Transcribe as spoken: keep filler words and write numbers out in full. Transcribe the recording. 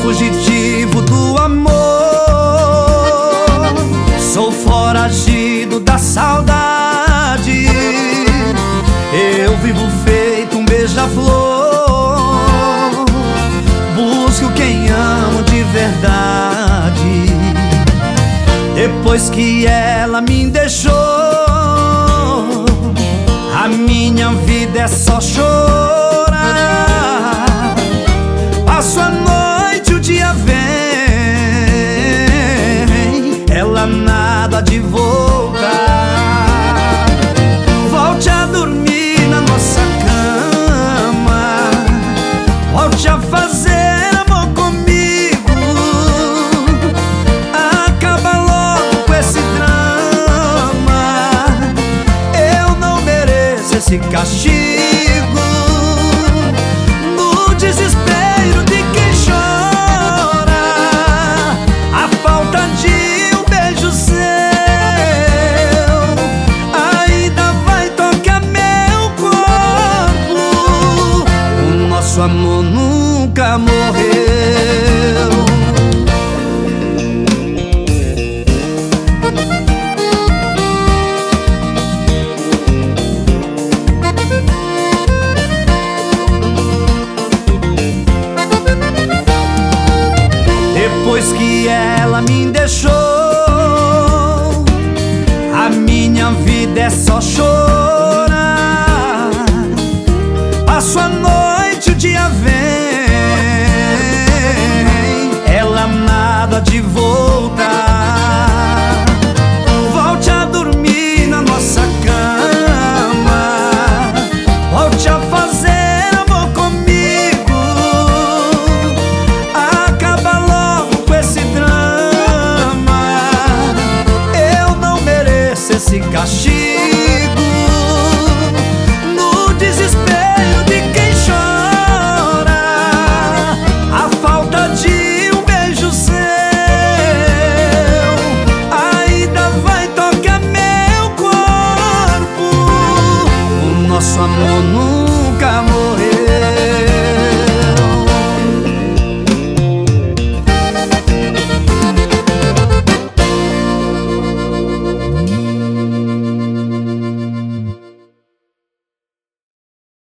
fugitivo do amor, sou foragido da saudade. Eu vivo feito um beija-flor, busco quem amo de verdade. Depois que ela me deixou, a minha vida é só chorar. Passo a noite, o dia vem, ela nada de voltar. Volte a dormir na nossa cama, volte a fazer amor comigo. Acaba logo com esse drama, eu não mereço esse castigo. No desespero de quem chora, a falta de um beijo seu ainda vai tocar meu corpo. O nosso amor nunca morreu. Depois que ela me deixou, a minha vida é só chorar. Passo a noite, o dia vem, ela nada de voltar. Volte a dormir na nossa cama, volte a fazer esse castigo.